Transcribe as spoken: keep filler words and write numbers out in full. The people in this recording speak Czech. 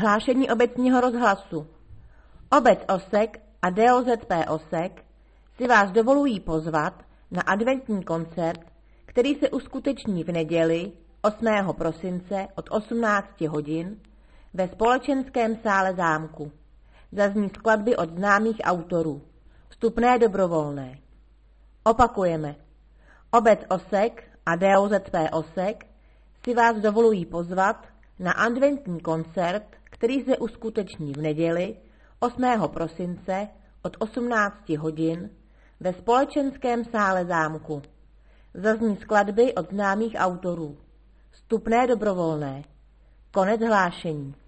Hlášení obecního rozhlasu. Obec Osek a D O Z P Osek si vás dovolují pozvat na adventní koncert, který se uskuteční v neděli osmého prosince od osmnácti hodin ve společenském sále zámku. Zazní skladby od známých autorů. Vstupné dobrovolné. Opakujeme. Obec Osek a D O Z P Osek si vás dovolují pozvat na adventní koncert, který se uskuteční v neděli osmého prosince od osmnácti hodin ve společenském sále zámku. Zazní skladby od známých autorů. Vstupné dobrovolné. Konec hlášení.